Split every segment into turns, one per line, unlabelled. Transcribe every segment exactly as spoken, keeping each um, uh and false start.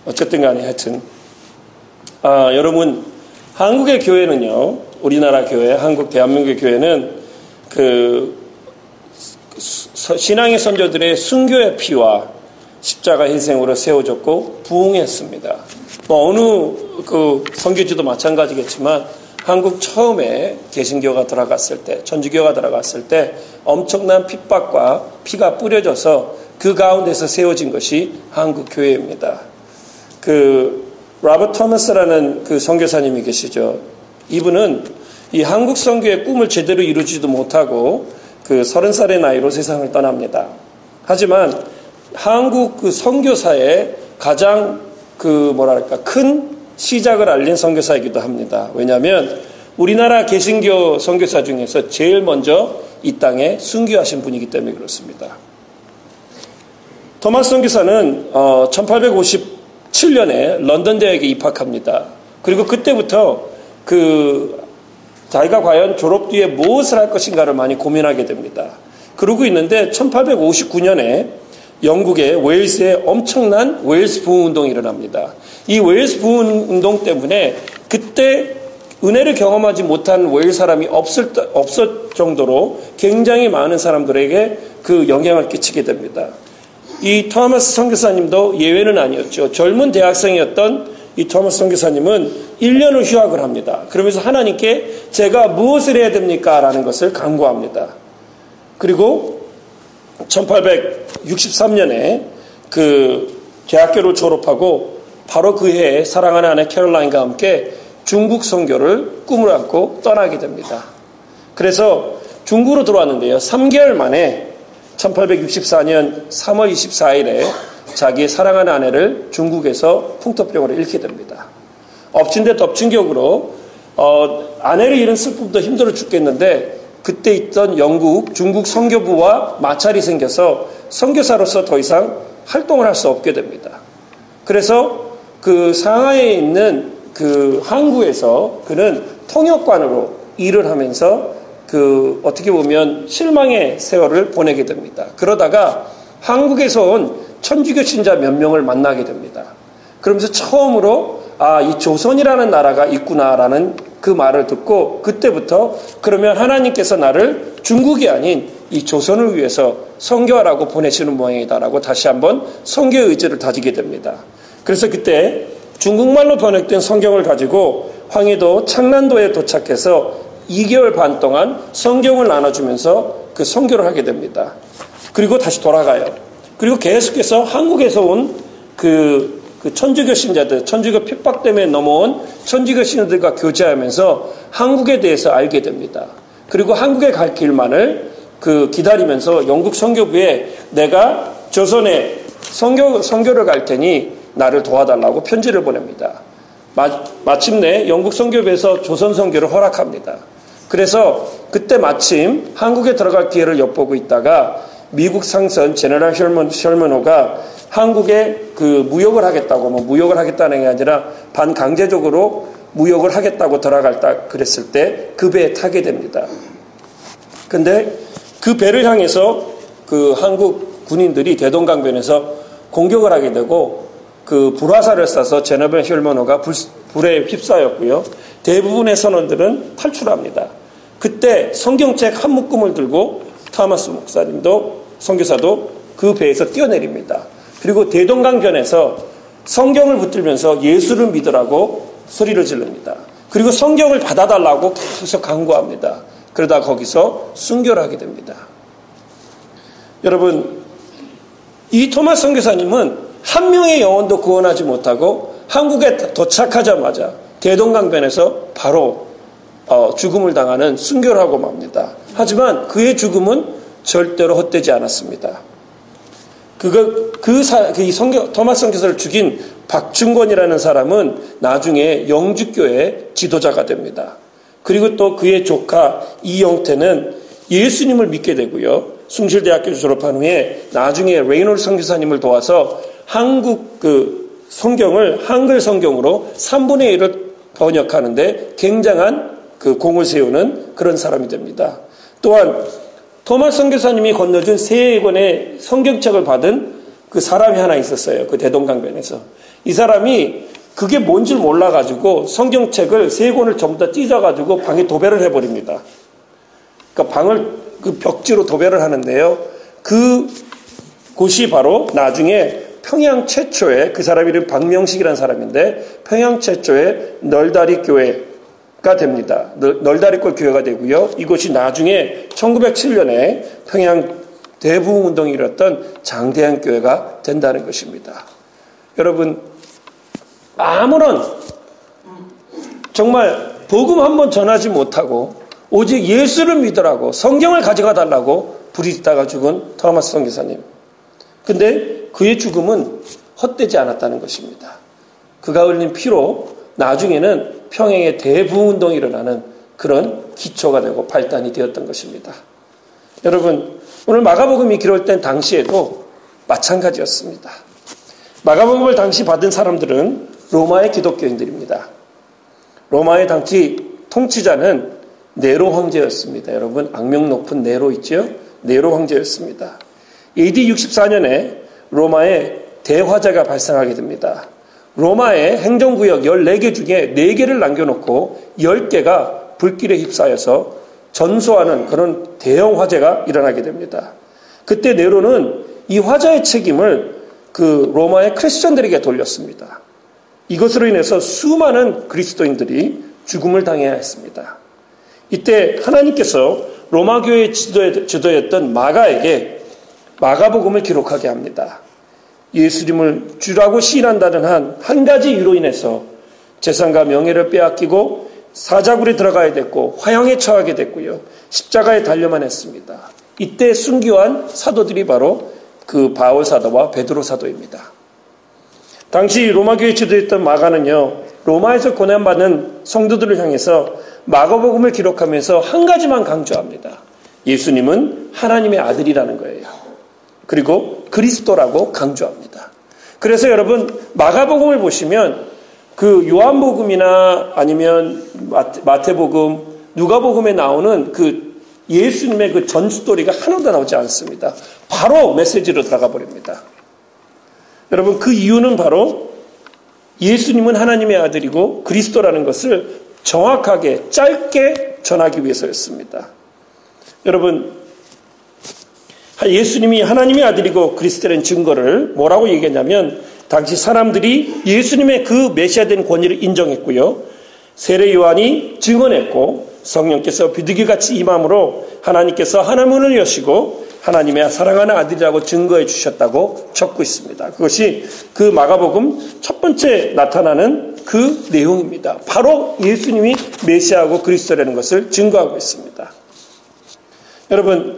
어쨌든 간에 하여튼 아, 여러분 한국의 교회는요, 우리나라 교회, 한국 대한민국의 교회는 그 신앙의 선조들의 순교의 피와 십자가 희생으로 세워졌고 부흥했습니다. 뭐 어느 그 선교지도 마찬가지겠지만 한국 처음에 개신교가 들어갔을 때, 천주교가 들어갔을 때 엄청난 핍박과 피가 뿌려져서 그 가운데서 세워진 것이 한국 교회입니다. 그 로버트 토머스라는 그 선교사님이 계시죠. 이분은 이 한국 선교의 꿈을 제대로 이루지도 못하고 그 서른 살의 나이로 세상을 떠납니다. 하지만 한국 그 선교사의 가장 그 뭐랄까 큰 시작을 알린 선교사이기도 합니다. 왜냐하면 우리나라 개신교 선교사 중에서 제일 먼저 이 땅에 순교하신 분이기 때문에 그렇습니다. 토마스 선교사는 어, 천팔백오십칠 년에 런던 대학에 입학합니다. 그리고 그때부터 그 자기가 과연 졸업 뒤에 무엇을 할 것인가를 많이 고민하게 됩니다. 그러고 있는데 천팔백오십구 년에 영국의 웨일스에 엄청난 웨일스 부흥운동이 일어납니다. 이 웨일스 부흥운동 때문에 그때 은혜를 경험하지 못한 웨일스 사람이 없을, 없을 정도로 굉장히 많은 사람들에게 그 영향을 끼치게 됩니다. 이 토마스 선교사님도 예외는 아니었죠. 젊은 대학생이었던 이 토마스 선교사님은 일 년을 휴학을 합니다. 그러면서 하나님께 제가 무엇을 해야 됩니까? 라는 것을 간구합니다. 그리고 천팔백육십삼 년에 그 대학교를 졸업하고 바로 그 해에 사랑하는 아내 캐롤라인과 함께 중국 선교를 꿈을 안고 떠나게 됩니다. 그래서 중국으로 들어왔는데요. 삼 개월 만에 천팔백육십사 년 삼월 이십사일에 자기의 사랑하는 아내를 중국에서 풍토병으로 잃게 됩니다. 엎친 데 덮친 격으로 어, 아내를 잃은 슬픔도 힘들어 죽겠는데 그때 있던 영국, 중국 선교부와 마찰이 생겨서 선교사로서 더 이상 활동을 할 수 없게 됩니다. 그래서 그 상하이에 있는 그 항구에서 그는 통역관으로 일을 하면서 그 어떻게 보면 실망의 세월을 보내게 됩니다. 그러다가 한국에서 온 천주교 신자 몇 명을 만나게 됩니다. 그러면서 처음으로 아, 이 조선이라는 나라가 있구나라는 그 말을 듣고 그때부터 그러면 하나님께서 나를 중국이 아닌 이 조선을 위해서 선교하라고 보내시는 모양이다라고 다시 한번 선교의 의지를 다지게 됩니다. 그래서 그때 중국말로 번역된 성경을 가지고 황해도 창란도에 도착해서 이 개월 반 동안 성경을 나눠주면서 그 선교를 하게 됩니다. 그리고 다시 돌아가요. 그리고 계속해서 한국에서 온 그 그 천주교 신자들, 천주교 핍박 때문에 넘어온 천주교 신자들과 교제하면서 한국에 대해서 알게 됩니다. 그리고 한국에 갈 길만을 그 기다리면서 영국 선교부에 내가 조선에 선교, 선교를 갈 테니 나를 도와달라고 편지를 보냅니다. 마, 마침내 영국 선교부에서 조선 선교를 허락합니다. 그래서 그때 마침 한국에 들어갈 기회를 엿보고 있다가 미국 상선 제너럴 셜먼, 셜먼호가 한국에 그 무역을 하겠다고, 뭐 무역을 하겠다는 게 아니라 반강제적으로 무역을 하겠다고 들어갈다 그랬을 때 그 배에 타게 됩니다. 근데 그 배를 향해서 그 한국 군인들이 대동강변에서 공격을 하게 되고 그 불화살을 쏴서 제너럴 셜먼호가 불, 불에 휩싸였고요. 대부분의 선원들은 탈출합니다. 그때 성경책 한 묶음을 들고 토마스 목사님도 선교사도 그 배에서 뛰어내립니다. 그리고 대동강변에서 성경을 붙들면서 예수를 믿으라고 소리를 지릅니다. 그리고 성경을 받아달라고 계속 강구합니다. 그러다 거기서 순교를 하게 됩니다. 여러분, 이 토마스 선교사님은 한 명의 영혼도 구원하지 못하고 한국에 도착하자마자 대동강변에서 바로 어, 죽음을 당하는 순교를 하고 맙니다. 하지만 그의 죽음은 절대로 헛되지 않았습니다. 그거, 그, 사, 그 성교, 토마스 선교사를 죽인 박중권이라는 사람은 나중에 영주교의 지도자가 됩니다. 그리고 또 그의 조카 이영태는 예수님을 믿게 되고요. 숭실대학교 졸업한 후에 나중에 레이놀 선교사님을 도와서 한국 그 성경을 한글 성경으로 삼분의 일을 번역하는데 굉장한 그 공을 세우는 그런 사람이 됩니다. 또한 토마스 선교사님이 건너준 세 권의 성경책을 받은 그 사람이 하나 있었어요. 그 대동강변에서. 이 사람이 그게 뭔지 몰라가지고 성경책을 세 권을 전부 다 찢어가지고 방에 도배를 해버립니다. 그러니까 방을 그 벽지로 도배를 하는데요. 그 곳이 바로 나중에 평양 최초의, 그 사람 이름 박명식이라는 사람인데 평양 최초의 널다리 교회가 됩니다. 널다리골 교회가 되고요. 이곳이 나중에 천구백칠 년에 평양 대부흥운동이 일었던 장대한 교회가 된다는 것입니다. 여러분, 아무런 정말 복음 한번 전하지 못하고 오직 예수를 믿으라고 성경을 가져가 달라고 부리다가 죽은 토마스 선교사님. 근데 그의 죽음은 헛되지 않았다는 것입니다. 그가 흘린 피로 나중에는 평양의 대부흥운동이 일어나는 그런 기초가 되고 발단이 되었던 것입니다. 여러분, 오늘 마가복음이 기록된 당시에도 마찬가지였습니다. 마가복음을 당시 받은 사람들은 로마의 기독교인들입니다. 로마의 당시 통치자는 네로 황제였습니다. 여러분, 악명 높은 네로 있죠? 네로 황제였습니다. 에이디 육십사 년에 로마에 대화재가 발생하게 됩니다. 로마의 행정구역 열네 개 중에 네 개를 남겨놓고 열 개가 불길에 휩싸여서 전소하는 그런 대형 화재가 일어나게 됩니다. 그때 네로는 이 화재의 책임을 그 로마의 크리스천들에게 돌렸습니다. 이것으로 인해서 수많은 그리스도인들이 죽음을 당해야 했습니다. 이때 하나님께서 로마 교회의 지도였던 마가에게 마가복음을 기록하게 합니다. 예수님을 주라고 시인한다는 한, 한 가지 이유로 인해서 재산과 명예를 빼앗기고 사자굴에 들어가야 됐고 화형에 처하게 됐고요. 십자가에 달려만 했습니다. 이때 순교한 사도들이 바로 그 바울 사도와 베드로 사도입니다. 당시 로마 교회 지도했던 마가는요, 로마에서 고난받는 성도들을 향해서 마가복음을 기록하면서 한 가지만 강조합니다. 예수님은 하나님의 아들이라는 거예요. 그리고 그리스도라고 강조합니다. 그래서 여러분, 마가복음을 보시면 그 요한복음이나 아니면 마태복음, 누가복음에 나오는 그 예수님의 그 전 스토리가 하나도 나오지 않습니다. 바로 메시지로 들어가 버립니다. 여러분, 그 이유는 바로 예수님은 하나님의 아들이고 그리스도라는 것을 정확하게 짧게 전하기 위해서였습니다. 여러분, 예수님이 하나님의 아들이고 그리스도라는 증거를 뭐라고 얘기했냐면, 당시 사람들이 예수님의 그 메시아된 권위를 인정했고요. 세례 요한이 증언했고 성령께서 비둘기같이 임함으로 하나님께서 하늘문을 여시고 하나님의 사랑하는 아들이라고 증거해 주셨다고 적고 있습니다. 그것이 그 마가복음 첫 번째 나타나는 그 내용입니다. 바로 예수님이 메시아고 그리스도라는 것을 증거하고 있습니다. 여러분,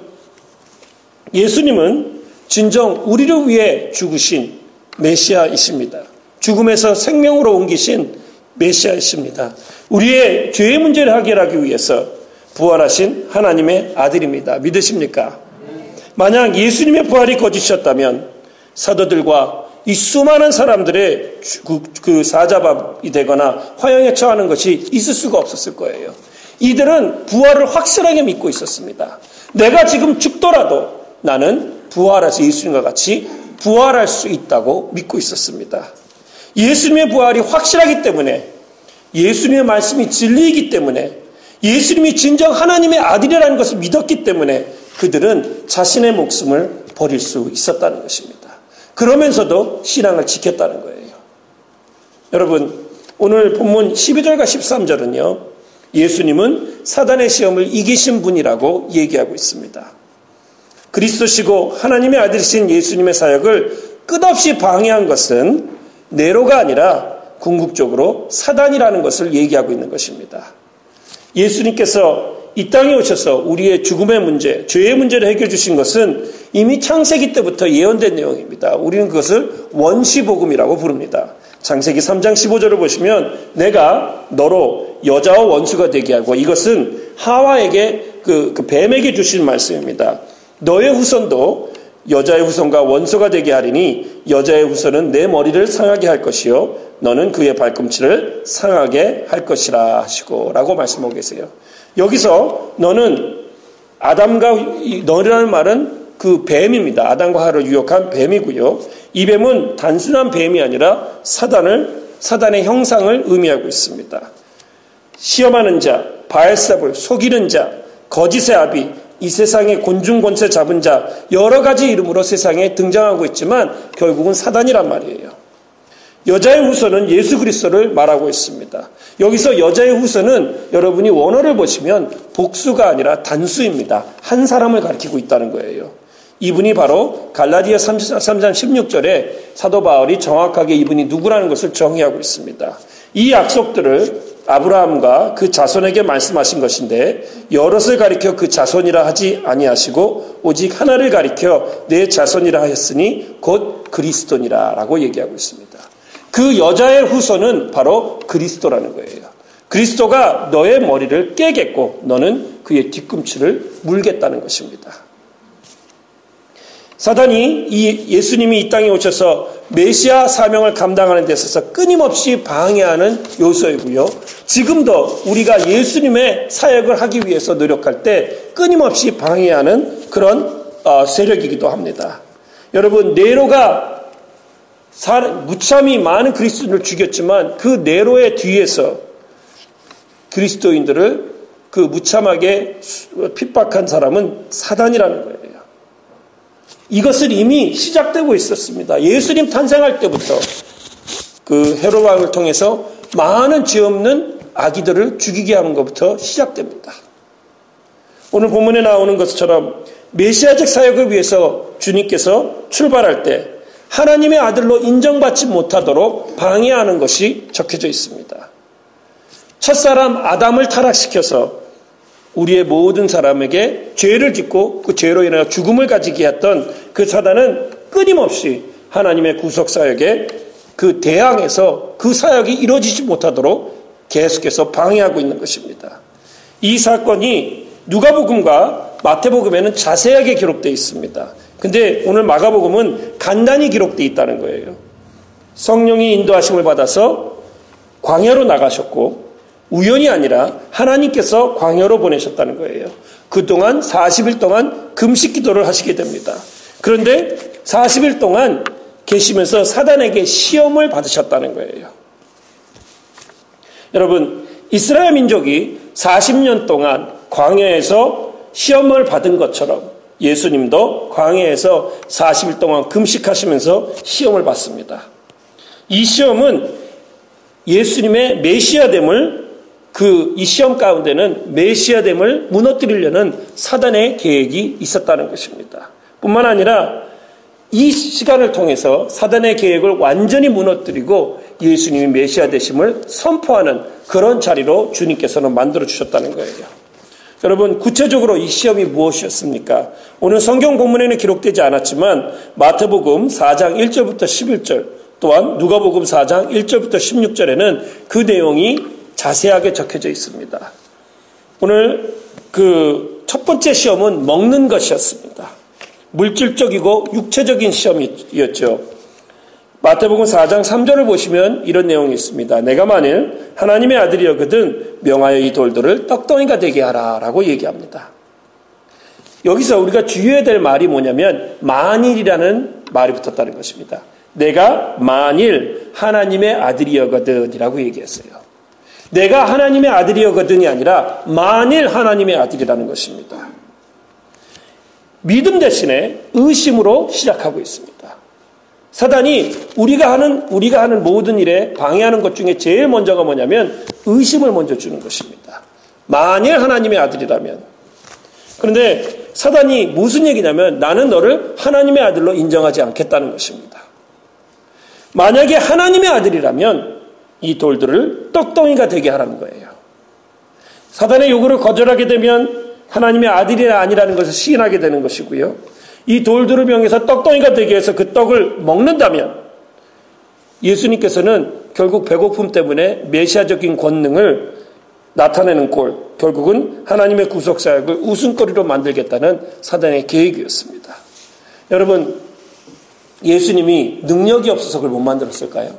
예수님은 진정 우리를 위해 죽으신 메시아이십니다. 죽음에서 생명으로 옮기신 메시아이십니다. 우리의 죄의 문제를 해결하기 위해서 부활하신 하나님의 아들입니다. 믿으십니까? 만약 예수님의 부활이 거짓이었다면 사도들과 이 수많은 사람들의 그, 그 사자밥이 되거나 화형에 처하는 것이 있을 수가 없었을 거예요. 이들은 부활을 확실하게 믿고 있었습니다. 내가 지금 죽더라도 나는 부활해서 예수님과 같이 부활할 수 있다고 믿고 있었습니다. 예수님의 부활이 확실하기 때문에, 예수님의 말씀이 진리이기 때문에, 예수님이 진정 하나님의 아들이라는 것을 믿었기 때문에 그들은 자신의 목숨을 버릴 수 있었다는 것입니다. 그러면서도 신앙을 지켰다는 거예요. 여러분, 오늘 본문 십이 절과 십삼 절은요, 예수님은 사단의 시험을 이기신 분이라고 얘기하고 있습니다. 그리스도시고 하나님의 아들이신 예수님의 사역을 끝없이 방해한 것은 네로가 아니라 궁극적으로 사단이라는 것을 얘기하고 있는 것입니다. 예수님께서 이 땅에 오셔서 우리의 죽음의 문제, 죄의 문제를 해결해 주신 것은 이미 창세기 때부터 예언된 내용입니다. 우리는 그것을 원시복음이라고 부릅니다. 창세기 삼 장 십오 절을 보시면 내가 너로 여자와 원수가 되게 하고, 이것은 하와에게 그, 그 뱀에게 주신 말씀입니다. 너의 후손도 여자의 후손과 원수가 되게 하리니 여자의 후손은 내 머리를 상하게 할 것이요 너는 그의 발꿈치를 상하게 할 것이라 하시고 라고 말씀하고 계세요. 여기서 너는 아담과 너라는 말은 그 뱀입니다. 아담과 하와를 유혹한 뱀이고요. 이 뱀은 단순한 뱀이 아니라 사단을, 사단의 형상을 의미하고 있습니다. 시험하는 자, 바알세불, 속이는 자, 거짓의 아비, 이 세상의 곤충 권세 잡은 자, 여러 가지 이름으로 세상에 등장하고 있지만 결국은 사단이란 말이에요. 여자의 후손은 예수 그리스도를 말하고 있습니다. 여기서 여자의 후손은 여러분이 원어를 보시면 복수가 아니라 단수입니다. 한 사람을 가리키고 있다는 거예요. 이분이 바로 갈라디아 삼 장 십육 절에 사도 바울이 정확하게 이분이 누구라는 것을 정의하고 있습니다. 이 약속들을 아브라함과 그 자손에게 말씀하신 것인데 여럿을 가리켜 그 자손이라 하지 아니하시고 오직 하나를 가리켜 내 자손이라 하였으니 곧 그리스도니라 라고 얘기하고 있습니다. 그 여자의 후손은 바로 그리스도라는 거예요. 그리스도가 너의 머리를 깨겠고 너는 그의 뒤꿈치를 물겠다는 것입니다. 사단이 이 예수님이 이 땅에 오셔서 메시아 사명을 감당하는 데 있어서 끊임없이 방해하는 요소이고요. 지금도 우리가 예수님의 사역을 하기 위해서 노력할 때 끊임없이 방해하는 그런 세력이기도 합니다. 여러분, 네로가 무참히 많은 그리스도인을 죽였지만 그 네로의 뒤에서 그리스도인들을 그 무참하게 핍박한 사람은 사단이라는 거예요. 이것을 이미 시작되고 있었습니다. 예수님 탄생할 때부터 그 헤롯 왕을 통해서 많은 죄 없는 아기들을 죽이게 하는 것부터 시작됩니다. 오늘 본문에 나오는 것처럼 메시아적 사역을 위해서 주님께서 출발할 때 하나님의 아들로 인정받지 못하도록 방해하는 것이 적혀져 있습니다. 첫사람 아담을 타락시켜서 우리의 모든 사람에게 죄를 짓고 그 죄로 인하여 죽음을 가지게 했던 그 사단은 끊임없이 하나님의 구속사역에 그 대항해서 그 사역이 이루어지지 못하도록 계속해서 방해하고 있는 것입니다. 이 사건이 누가복음과 마태복음에는 자세하게 기록되어 있습니다. 근데 오늘 마가복음은 간단히 기록되어 있다는 거예요. 성령이 인도하심을 받아서 광야로 나가셨고 우연이 아니라 하나님께서 광야로 보내셨다는 거예요. 그동안 사십 일 동안 금식 기도를 하시게 됩니다. 그런데 사십 일 동안 계시면서 사단에게 시험을 받으셨다는 거예요. 여러분, 이스라엘 민족이 사십 년 동안 광야에서 시험을 받은 것처럼 예수님도 광야에서 사십 일 동안 금식하시면서 시험을 받습니다. 이 시험은 예수님의 메시아됨을 그 이 시험 가운데는 메시아됨을 무너뜨리려는 사단의 계획이 있었다는 것입니다. 뿐만 아니라 이 시간을 통해서 사단의 계획을 완전히 무너뜨리고 예수님이 메시아 되심을 선포하는 그런 자리로 주님께서는 만들어 주셨다는 거예요. 여러분, 구체적으로 이 시험이 무엇이었습니까? 오늘 성경 본문에는 기록되지 않았지만 마태복음 사 장 일 절부터 십일 절 또한 누가복음 사 장 일 절부터 십육 절에는 그 내용이 자세하게 적혀져 있습니다. 오늘 그 첫 번째 시험은 먹는 것이었습니다. 물질적이고 육체적인 시험이었죠. 마태복음 사 장 삼 절을 보시면 이런 내용이 있습니다. 내가 만일 하나님의 아들이었거든 명하여 이 돌들을 떡덩이가 되게 하라 라고 얘기합니다. 여기서 우리가 주의해야 될 말이 뭐냐면 만일이라는 말이 붙었다는 것입니다. 내가 만일 하나님의 아들이었거든 이라고 얘기했어요. 내가 하나님의 아들이었거든이 아니라 만일 하나님의 아들이라는 것입니다. 믿음 대신에 의심으로 시작하고 있습니다. 사단이 우리가 하는 우리가 하는 모든 일에 방해하는 것 중에 제일 먼저가 뭐냐면 의심을 먼저 주는 것입니다. 만일 하나님의 아들이라면. 그런데 사단이 무슨 얘기냐면 나는 너를 하나님의 아들로 인정하지 않겠다는 것입니다. 만약에 하나님의 아들이라면 이 돌들을 떡덩이가 되게 하라는 거예요. 사단의 요구를 거절하게 되면 하나님의 아들이 아니라는 것을 시인하게 되는 것이고요. 이 돌들을 명해서 떡덩이가 되게 해서 그 떡을 먹는다면 예수님께서는 결국 배고픔 때문에 메시아적인 권능을 나타내는 꼴, 결국은 하나님의 구속사역을 웃음거리로 만들겠다는 사단의 계획이었습니다. 여러분, 예수님이 능력이 없어서 그걸 못 만들었을까요?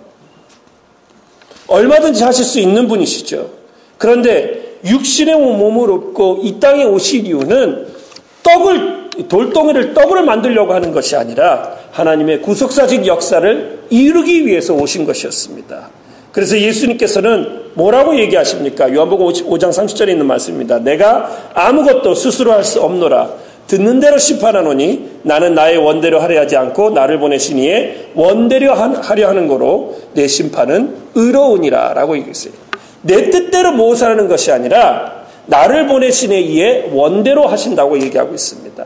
얼마든지 하실 수 있는 분이시죠. 그런데 육신의 몸을 얻고 이 땅에 오실 이유는 떡을 돌덩이를 떡으로 만들려고 하는 것이 아니라 하나님의 구속사적 역사를 이루기 위해서 오신 것이었습니다. 그래서 예수님께서는 뭐라고 얘기하십니까? 요한복음 오 장 삼십 절에 있는 말씀입니다. 내가 아무것도 스스로 할 수 없노라. 듣는 대로 심판하노니 나는 나의 원대로 하려 하지 않고 나를 보내신 이의 원대로 하려 하는 거로 내 심판은 의로우니라 라고 얘기했어요. 내 뜻대로 무엇을 하는 것이 아니라 나를 보내신 이의 원대로 하신다고 얘기하고 있습니다.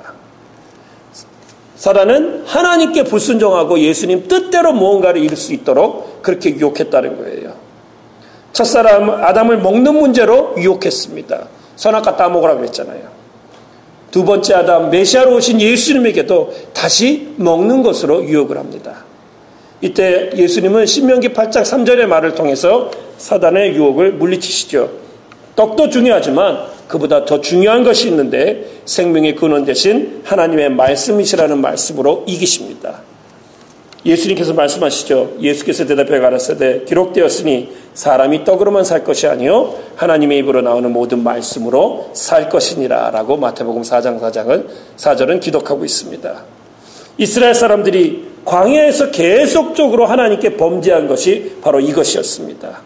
사단은 하나님께 불순종하고 예수님 뜻대로 무언가를 이룰 수 있도록 그렇게 유혹했다는 거예요. 첫사람 아담을 먹는 문제로 유혹했습니다. 선악과 따먹으라고 그랬잖아요. 두 번째 아담 메시아로 오신 예수님에게도 다시 먹는 것으로 유혹을 합니다. 이때 예수님은 신명기 팔 장 삼 절의 말을 통해서 사단의 유혹을 물리치시죠. 떡도 중요하지만 그보다 더 중요한 것이 있는데 생명의 근원 대신 하나님의 말씀이시라는 말씀으로 이기십니다. 예수님께서 말씀하시죠. 예수께서 대답해 가라사대 기록되었으니 사람이 떡으로만 살 것이 아니요 하나님의 입으로 나오는 모든 말씀으로 살 것이니라 라고 마태복음 사 장 사 장은 사 절은 기록하고 있습니다. 이스라엘 사람들이 광야에서 계속적으로 하나님께 범죄한 것이 바로 이것이었습니다.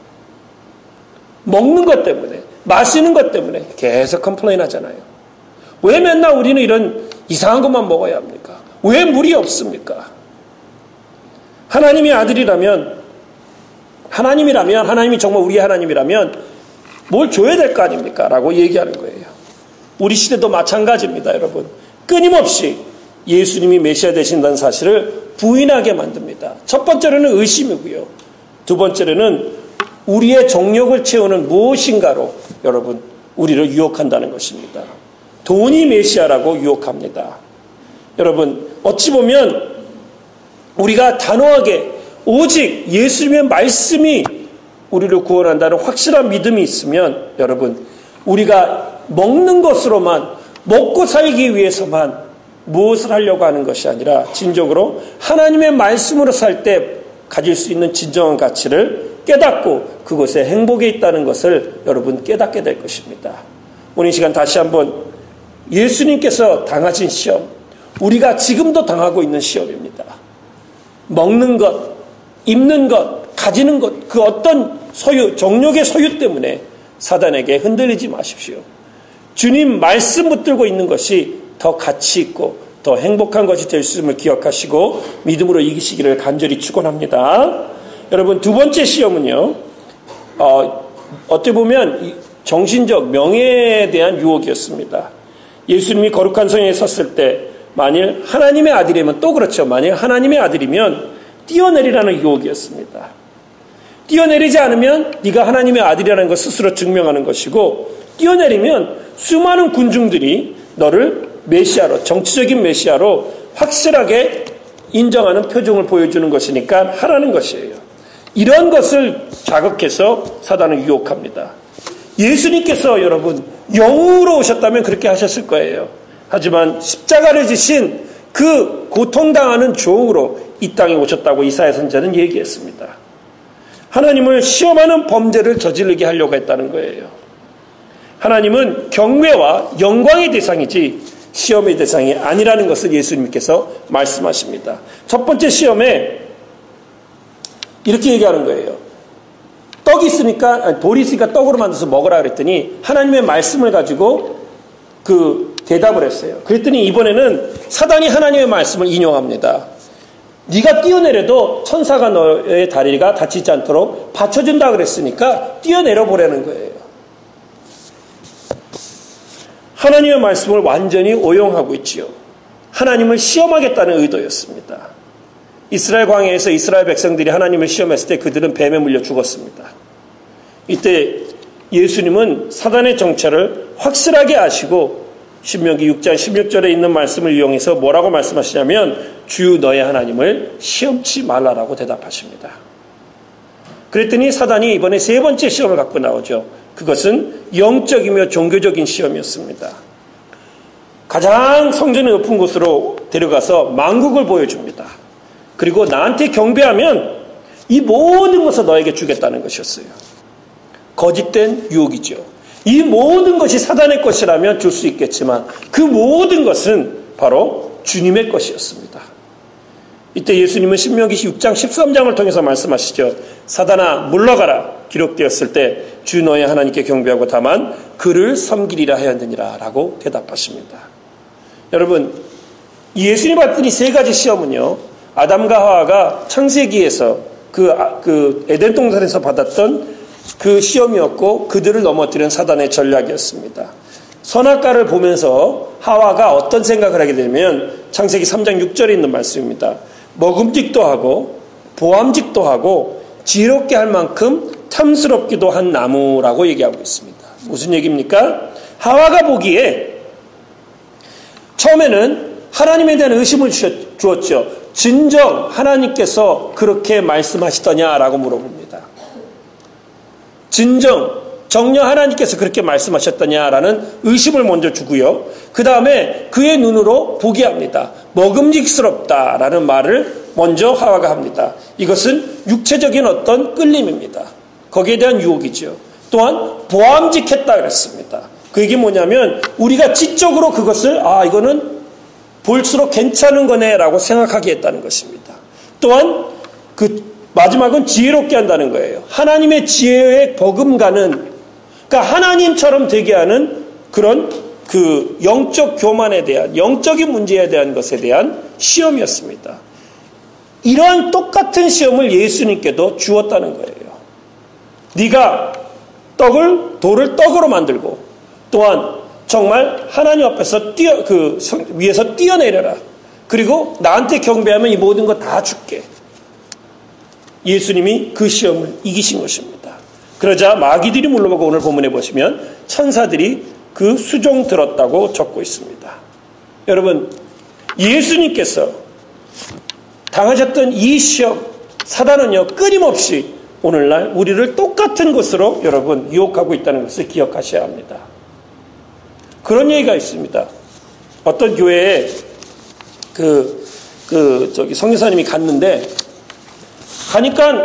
먹는 것 때문에, 마시는 것 때문에 계속 컴플레인 하잖아요. 왜 맨날 우리는 이런 이상한 것만 먹어야 합니까? 왜 물이 없습니까? 하나님의 아들이라면, 하나님이라면, 하나님이 정말 우리의 하나님이라면 뭘 줘야 될 거 아닙니까? 라고 얘기하는 거예요. 우리 시대도 마찬가지입니다, 여러분. 끊임없이 예수님이 메시아 되신다는 사실을 부인하게 만듭니다. 첫 번째로는 의심이고요. 두 번째로는 우리의 정욕을 채우는 무엇인가로 여러분 우리를 유혹한다는 것입니다. 돈이 메시아라고 유혹합니다. 여러분 어찌 보면 우리가 단호하게 오직 예수님의 말씀이 우리를 구원한다는 확실한 믿음이 있으면 여러분 우리가 먹는 것으로만 먹고 살기 위해서만 무엇을 하려고 하는 것이 아니라 진정으로 하나님의 말씀으로 살 때 가질 수 있는 진정한 가치를 깨닫고 그것에 행복에 있다는 것을 여러분 깨닫게 될 것입니다. 오늘 이 시간 다시 한번 예수님께서 당하신 시험, 우리가 지금도 당하고 있는 시험입니다. 먹는 것, 입는 것, 가지는 것, 그 어떤 소유, 정욕의 소유 때문에 사단에게 흔들리지 마십시오. 주님 말씀 붙들고 있는 것이 더 가치 있고 더 행복한 것이 될 수 있음을 기억하시고 믿음으로 이기시기를 간절히 축원합니다. 여러분 두 번째 시험은요. 어, 어떻게 보면 정신적 명예에 대한 유혹이었습니다. 예수님이 거룩한 성에 섰을 때 만일 하나님의 아들이면 또 그렇죠. 만일 하나님의 아들이면 뛰어내리라는 유혹이었습니다. 뛰어내리지 않으면 네가 하나님의 아들이라는 것 스스로 증명하는 것이고 뛰어내리면 수많은 군중들이 너를 메시아로 정치적인 메시아로 확실하게 인정하는 표정을 보여주는 것이니까 하라는 것이에요. 이런 것을 자극해서 사단을 유혹합니다. 예수님께서 여러분 영으로 오셨다면 그렇게 하셨을 거예요. 하지만 십자가를 지신 그 고통당하는 종으로 이 땅에 오셨다고 이사야 선지자는 얘기했습니다. 하나님을 시험하는 범죄를 저지르게 하려고 했다는 거예요. 하나님은 경외와 영광의 대상이지 시험의 대상이 아니라는 것을 예수님께서 말씀하십니다. 첫 번째 시험에 이렇게 얘기하는 거예요. 떡이 있으니까, 아니, 돌이 있으니까 떡으로 만들어서 먹으라 그랬더니 하나님의 말씀을 가지고 그 대답을 했어요. 그랬더니 이번에는 사단이 하나님의 말씀을 인용합니다. 네가 뛰어내려도 천사가 너의 다리가 다치지 않도록 받쳐준다 그랬으니까 뛰어내려 보라는 거예요. 하나님의 말씀을 완전히 오용하고 있지요. 하나님을 시험하겠다는 의도였습니다. 이스라엘 광야에서 이스라엘 백성들이 하나님을 시험했을 때 그들은 뱀에 물려 죽었습니다. 이때 예수님은 사단의 정체를 확실하게 아시고 신명기 육 장 십육 절에 있는 말씀을 이용해서 뭐라고 말씀하시냐면 주 너의 하나님을 시험치 말라라고 대답하십니다. 그랬더니 사단이 이번에 세 번째 시험을 갖고 나오죠. 그것은 영적이며 종교적인 시험이었습니다. 가장 성전이 높은 곳으로 데려가서 만국을 보여줍니다. 그리고 나한테 경배하면 이 모든 것을 너에게 주겠다는 것이었어요. 거짓된 유혹이죠. 이 모든 것이 사단의 것이라면 줄 수 있겠지만 그 모든 것은 바로 주님의 것이었습니다. 이때 예수님은 신명기 육 장 십삼 장을 통해서 말씀하시죠. 사단아 물러가라 기록되었을 때 주 너의 하나님께 경배하고 다만 그를 섬기리라 하였느니라 라고 대답하십니다. 여러분 예수님 받던 이 세 가지 시험은요, 아담과 하와가 창세기에서 그, 그 에덴 동산에서 받았던 그 시험이었고 그들을 넘어뜨린 사단의 전략이었습니다. 선악과를 보면서 하와가 어떤 생각을 하게 되면 창세기 삼 장 육 절에 있는 말씀입니다. 먹음직도 하고 보암직도 하고 지혜롭게 할 만큼 탐스럽기도 한 나무라고 얘기하고 있습니다. 무슨 얘기입니까? 하와가 보기에 처음에는 하나님에 대한 의심을 주었죠. 진정 하나님께서 그렇게 말씀하시더냐라고 물어봅니다. 진정 정녕 하나님께서 그렇게 말씀하셨더냐라는 의심을 먼저 주고요. 그 다음에 그의 눈으로 보게 합니다. 먹음직스럽다라는 말을 먼저 하와가 합니다. 이것은 육체적인 어떤 끌림입니다. 거기에 대한 유혹이죠. 또한 보암직했다 그랬습니다. 그 얘기 뭐냐면 우리가 지적으로 그것을 아 이거는 볼수록 괜찮은 거네라고 생각하게 했다는 것입니다. 또한 그 마지막은 지혜롭게 한다는 거예요. 하나님의 지혜에 버금가는, 그러니까 하나님처럼 되게 하는 그런 그 영적 교만에 대한, 영적인 문제에 대한 것에 대한 시험이었습니다. 이러한 똑같은 시험을 예수님께도 주었다는 거예요. 네가 떡을 돌을 떡으로 만들고 또한 정말 하나님 앞에서 뛰어 그 위에서 뛰어내려라. 그리고 나한테 경배하면 이 모든 거 다 줄게. 예수님이 그 시험을 이기신 것입니다. 그러자 마귀들이 물러가고 오늘 본문에 보시면 천사들이 그 수종 들었다고 적고 있습니다. 여러분 예수님께서 당하셨던 이 시험 사단은요 끊임없이 오늘날 우리를 똑같은 것으로 여러분 유혹하고 있다는 것을 기억하셔야 합니다. 그런 얘기가 있습니다. 어떤 교회에 그, 그, 저기 선교사님이 갔는데, 가니까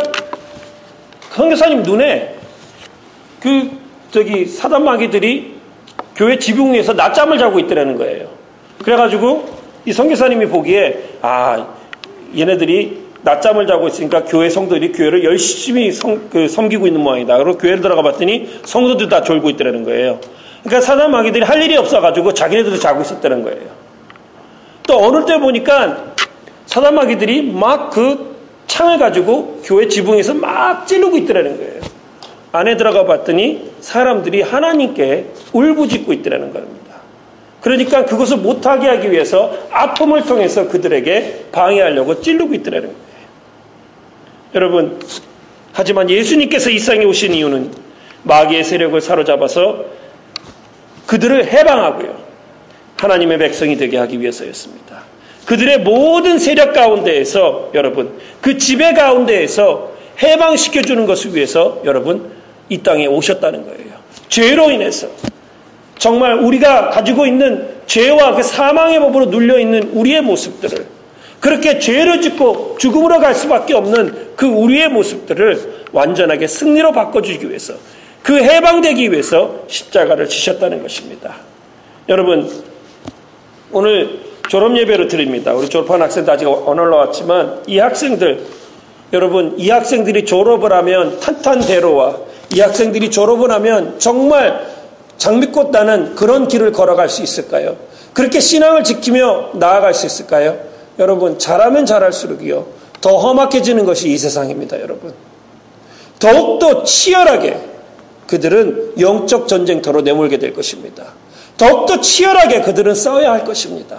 선교사님 눈에 그, 저기 사단마귀들이 교회 지붕 위에서 낮잠을 자고 있더라는 거예요. 그래가지고 이 선교사님이 보기에, 아, 얘네들이 낮잠을 자고 있으니까 교회 성도들이 교회를 열심히 성, 그, 섬기고 있는 모양이다. 그리고 교회를 들어가 봤더니 성도들 다 졸고 있더라는 거예요. 그러니까 사단 마귀들이 할 일이 없어가지고 자기네들도 자고 있었다는 거예요. 또 어느 때 보니까 사단 마귀들이 막 그 창을 가지고 교회 지붕에서 막 찌르고 있더라는 거예요. 안에 들어가 봤더니 사람들이 하나님께 울부짖고 있더라는 겁니다. 그러니까 그것을 못하게 하기 위해서 아픔을 통해서 그들에게 방해하려고 찌르고 있더라는 거예요. 여러분, 하지만 예수님께서 이 세상에 오신 이유는 마귀의 세력을 사로잡아서 그들을 해방하고요. 하나님의 백성이 되게 하기 위해서였습니다. 그들의 모든 세력 가운데에서 여러분 그 지배 가운데에서 해방시켜주는 것을 위해서 여러분 이 땅에 오셨다는 거예요. 죄로 인해서 정말 우리가 가지고 있는 죄와 그 사망의 법으로 눌려있는 우리의 모습들을 그렇게 죄를 짓고 죽음으로 갈 수밖에 없는 그 우리의 모습들을 완전하게 승리로 바꿔주기 위해서 그 해방되기 위해서 십자가를 지셨다는 것입니다. 여러분 오늘 졸업 예배로 드립니다. 우리 졸업한 학생들 아직 안 올라왔지만 이 학생들 여러분 이 학생들이 졸업을 하면 탄탄대로와 이 학생들이 졸업을 하면 정말 장미꽃 나는 그런 길을 걸어갈 수 있을까요? 그렇게 신앙을 지키며 나아갈 수 있을까요? 여러분 잘하면 잘할수록이요 더 험악해지는 것이 이 세상입니다. 여러분 더욱더 치열하게 그들은 영적 전쟁터로 내몰게 될 것입니다. 더욱더 치열하게 그들은 싸워야 할 것입니다.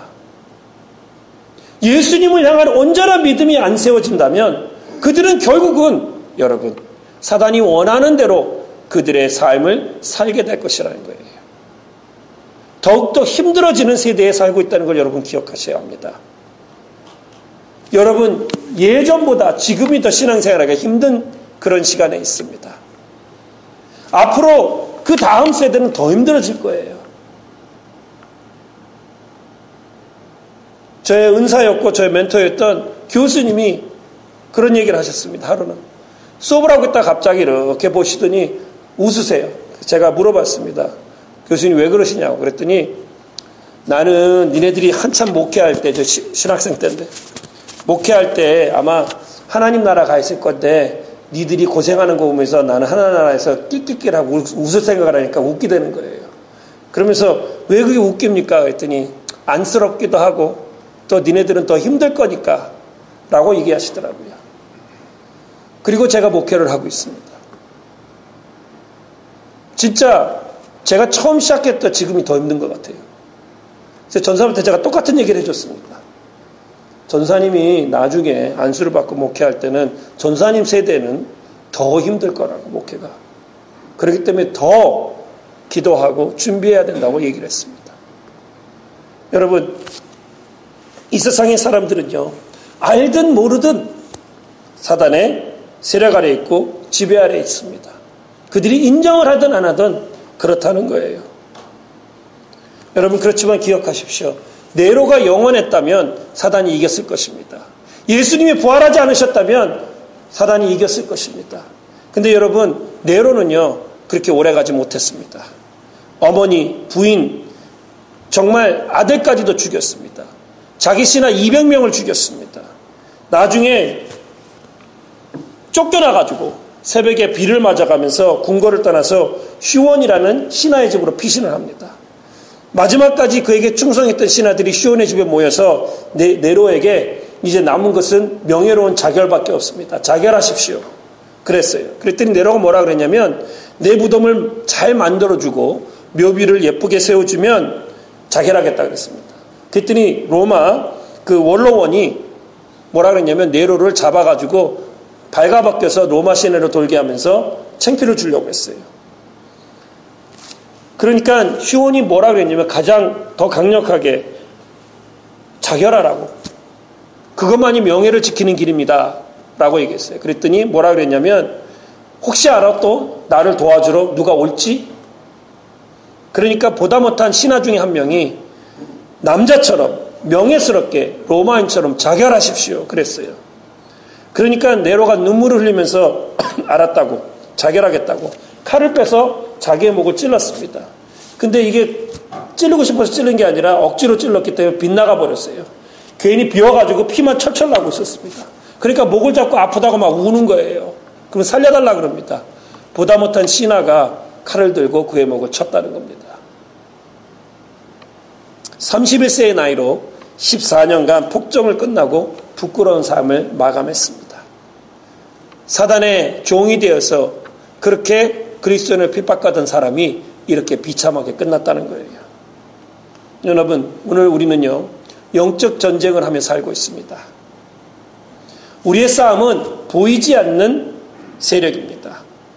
예수님을 향한 온전한 믿음이 안 세워진다면 그들은 결국은 여러분 사단이 원하는 대로 그들의 삶을 살게 될 것이라는 거예요. 더욱더 힘들어지는 세대에 살고 있다는 걸 여러분 기억하셔야 합니다. 여러분 예전보다 지금이 더 신앙생활하기가 힘든 그런 시간에 있습니다. 앞으로 그 다음 세대는 더 힘들어질 거예요. 저의 은사였고 저의 멘토였던 교수님이 그런 얘기를 하셨습니다. 하루는 수업을 하고 있다 갑자기 이렇게 보시더니 웃으세요. 제가 물어봤습니다. 교수님 왜 그러시냐고 그랬더니 나는 니네들이 한참 목회할 때, 저 신학생 때인데, 목회할 때 아마 하나님 나라 가 있을 건데 니들이 고생하는 거 보면서 나는 하나님 나라에서 낄낄낄하고 웃을 생각을 하니까 웃게 되는 거예요. 그러면서 왜 그게 웃깁니까? 했더니 안쓰럽기도 하고 또 니네들은 더 힘들 거니까 라고 얘기하시더라고요. 그리고 제가 목회를 하고 있습니다. 진짜 제가 처음 시작했던 지금이 더 힘든 것 같아요. 그래서 전사님한테 제가 똑같은 얘기를 해줬습니다. 전사님이 나중에 안수를 받고 목회할 때는 전사님 세대는 더 힘들 거라고, 목회가. 그렇기 때문에 더 기도하고 준비해야 된다고 얘기를 했습니다. 여러분, 이 세상의 사람들은요, 알든 모르든 사단의 세력 아래 있고 지배 아래 있습니다. 그들이 인정을 하든 안 하든 그렇다는 거예요. 여러분, 그렇지만 기억하십시오. 네로가 영원했다면 사단이 이겼을 것입니다. 예수님이 부활하지 않으셨다면 사단이 이겼을 것입니다. 근데 여러분, 네로는요, 그렇게 오래가지 못했습니다. 어머니, 부인, 정말 아들까지도 죽였습니다. 자기 신하 이백 명을 죽였습니다. 나중에 쫓겨나가지고 새벽에 비를 맞아가면서 궁궐을 떠나서 휴원이라는 신하의 집으로 피신을 합니다. 마지막까지 그에게 충성했던 신하들이 휴원의 집에 모여서 네, 네로에게 이제 남은 것은 명예로운 자결밖에 없습니다. 자결하십시오. 그랬어요. 그랬더니 네로가 뭐라 그랬냐면, 내 무덤을 잘 만들어주고 묘비를 예쁘게 세워주면 자결하겠다 그랬습니다. 그랬더니 로마 그 원로원이 뭐라 그랬냐면, 네로를 잡아가지고 발가벗겨서 로마 시내로 돌게 하면서 창피를 주려고 했어요. 그러니까 휴원이 뭐라 그랬냐면, 가장 더 강력하게 자결하라고, 그것만이 명예를 지키는 길입니다 라고 얘기했어요. 그랬더니 뭐라 그랬냐면, 혹시 알아 또 나를 도와주러 누가 올지? 그러니까 보다 못한 신하 중에 한 명이 남자처럼 명예스럽게 로마인처럼 자결하십시오 그랬어요. 그러니까 네로가 눈물을 흘리면서 알았다고, 자결하겠다고 칼을 빼서 자기의 목을 찔렀습니다. 근데 이게 찌르고 싶어서 찌른 게 아니라 억지로 찔렀기 때문에 빗나가 버렸어요. 괜히 비워가지고 피만 철철 나고 있었습니다. 그러니까 목을 잡고 아프다고 막 우는 거예요. 그럼 살려달라 그럽니다. 보다 못한 신하가 칼을 들고 그의 목을 쳤다는 겁니다. 삼십일 세의 나이로 십사 년간 폭정을 끝나고 부끄러운 삶을 마감했습니다. 사단의 종이 되어서 그렇게 그리스도인을 핍박하던 사람이 이렇게 비참하게 끝났다는 거예요. 여러분, 오늘 우리는요, 영적 전쟁을 하며 살고 있습니다. 우리의 싸움은 보이지 않는 세력입니다.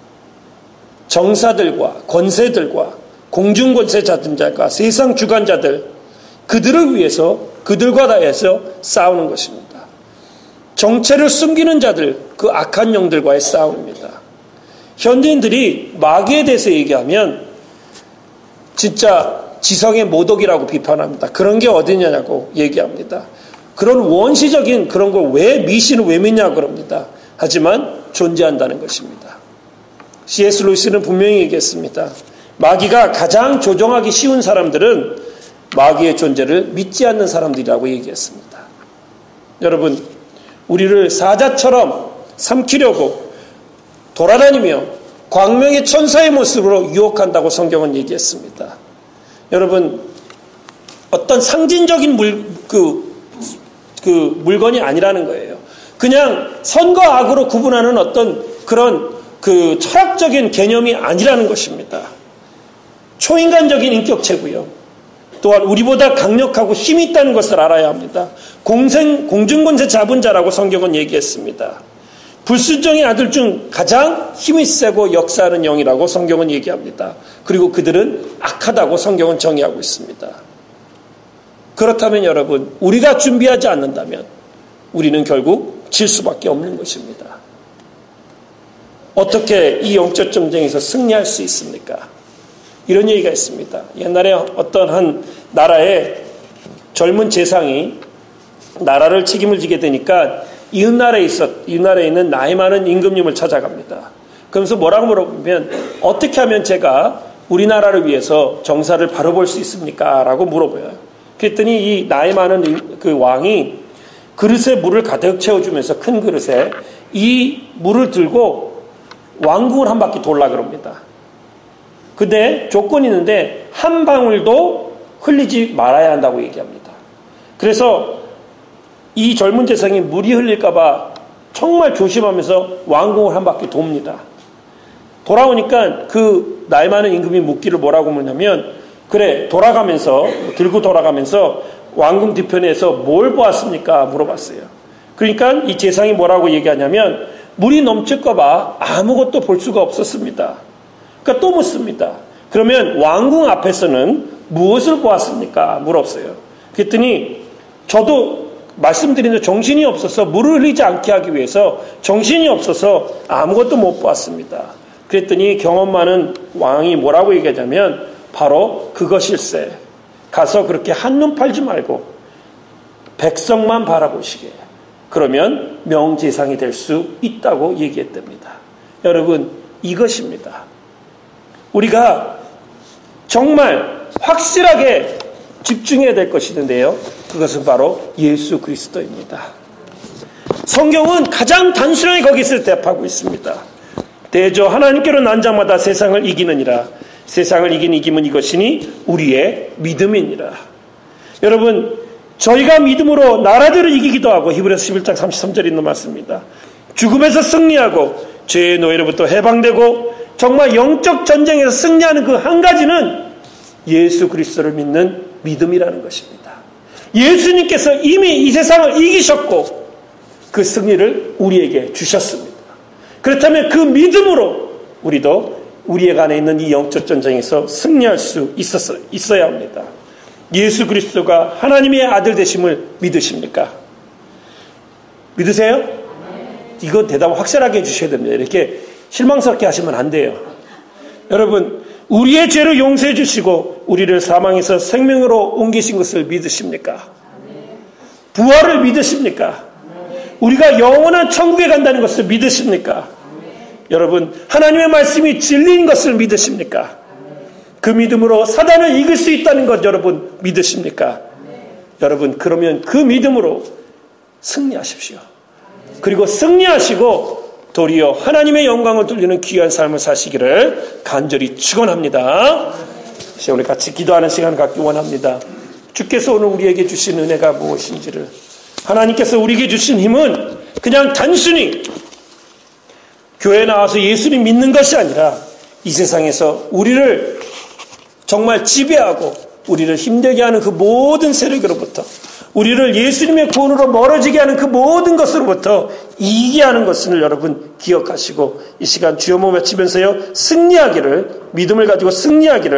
정사들과 권세들과 공중권세자들과 세상 주관자들, 그들을 위해서, 그들과 다해서 싸우는 것입니다. 정체를 숨기는 자들, 그 악한 영들과의 싸움입니다. 현대인들이 마귀에 대해서 얘기하면 진짜 지성의 모독이라고 비판합니다. 그런 게 어디냐고 얘기합니다. 그런 원시적인 그런 걸 왜 미신을 왜 믿냐고 그럽니다. 하지만 존재한다는 것입니다. 씨 에스 루이스는 분명히 얘기했습니다. 마귀가 가장 조종하기 쉬운 사람들은 마귀의 존재를 믿지 않는 사람들이라고 얘기했습니다. 여러분, 우리를 사자처럼 삼키려고 돌아다니며 광명의 천사의 모습으로 유혹한다고 성경은 얘기했습니다. 여러분, 어떤 상징적인 물, 그, 그 물건이 아니라는 거예요. 그냥 선과 악으로 구분하는 어떤 그런 그 철학적인 개념이 아니라는 것입니다. 초인간적인 인격체고요. 또한 우리보다 강력하고 힘이 있다는 것을 알아야 합니다. 공생, 공중권세 잡은 자라고 성경은 얘기했습니다. 불순종의 아들 중 가장 힘이 세고 역사하는 영이라고 성경은 얘기합니다. 그리고 그들은 악하다고 성경은 정의하고 있습니다. 그렇다면 여러분, 우리가 준비하지 않는다면 우리는 결국 질 수밖에 없는 것입니다. 어떻게 이 영적 전쟁에서 승리할 수 있습니까? 이런 얘기가 있습니다. 옛날에 어떤 한 나라의 젊은 재상이 나라를 책임을 지게 되니까 이웃나라에 있었, 이웃나라에 있는 나이 많은 임금님을 찾아갑니다. 그러면서 뭐라고 물어보면, 어떻게 하면 제가 우리나라를 위해서 정사를 바로 볼 수 있습니까? 라고 물어봐요. 그랬더니 이 나이 많은 그 왕이 그릇에 물을 가득 채워주면서 큰 그릇에 이 물을 들고 왕궁을 한 바퀴 돌라 그럽니다. 근데 조건이 있는데 한 방울도 흘리지 말아야 한다고 얘기합니다. 그래서 이 젊은 재상이 물이 흘릴까봐 정말 조심하면서 왕궁을 한 바퀴 돕니다. 돌아오니까 그 나이 많은 임금이 묻기를 뭐라고 묻냐면, 그래 돌아가면서 들고 돌아가면서 왕궁 뒤편에서 뭘 보았습니까? 물어봤어요. 그러니까 이 재상이 뭐라고 얘기하냐면 물이 넘칠까봐 아무것도 볼 수가 없었습니다. 그러니까 또 묻습니다. 그러면 왕궁 앞에서는 무엇을 보았습니까? 물었어요. 그랬더니 저도 말씀드리는 정신이 없어서 물을 흘리지 않게 하기 위해서 정신이 없어서 아무것도 못 보았습니다. 그랬더니 경험 많은 왕이 뭐라고 얘기하냐면 바로 그것일세. 가서 그렇게 한눈 팔지 말고 백성만 바라보시게. 그러면 명재상이 될 수 있다고 얘기했답니다. 여러분, 이것입니다. 우리가 정말 확실하게 집중해야 될 것이 있는데요. 그것은 바로 예수 그리스도입니다. 성경은 가장 단순하게 거기서 대답하고 있습니다. 대저 하나님께로 난 자마다 세상을 이기느니라. 세상을 이긴 이김은 이것이니 우리의 믿음이니라. 여러분, 저희가 믿음으로 나라들을 이기기도 하고, 히브리서 십일 장 삼십삼 절에 있는 말씀입니다. 죽음에서 승리하고 죄의 노예로부터 해방되고 정말 영적 전쟁에서 승리하는 그 한 가지는 예수 그리스도를 믿는 믿음이라는 것입니다. 예수님께서 이미 이 세상을 이기셨고 그 승리를 우리에게 주셨습니다. 그렇다면 그 믿음으로 우리도 우리의 안에 있는 이 영적 전쟁에서 승리할 수 있었어, 있어야 합니다. 예수 그리스도가 하나님의 아들 되심을 믿으십니까? 믿으세요? 이거 대답을 확실하게 해주셔야 됩니다. 이렇게 실망스럽게 하시면 안 돼요. 여러분, 우리의 죄를 용서해 주시고 우리를 사망에서 생명으로 옮기신 것을 믿으십니까? 부활을 믿으십니까? 우리가 영원한 천국에 간다는 것을 믿으십니까? 여러분, 하나님의 말씀이 진리인 것을 믿으십니까? 그 믿음으로 사단을 이길 수 있다는 것 여러분 믿으십니까? 여러분, 그러면 그 믿음으로 승리하십시오. 그리고 승리하시고 도리어 하나님의 영광을 돌리는 귀한 삶을 사시기를 간절히 축원합니다. 우리 같이 기도하는 시간을 갖기 원합니다. 주께서 오늘 우리에게 주신 은혜가 무엇인지를, 하나님께서 우리에게 주신 힘은 그냥 단순히 교회에 나와서 예수님 믿는 것이 아니라 이 세상에서 우리를 정말 지배하고 우리를 힘들게 하는 그 모든 세력으로부터, 우리를 예수님의 구원으로 멀어지게 하는 그 모든 것으로부터 이기게 하는 것을 여러분 기억하시고 이 시간 주여 몸 외치면서요, 승리하기를, 믿음을 가지고 승리하기를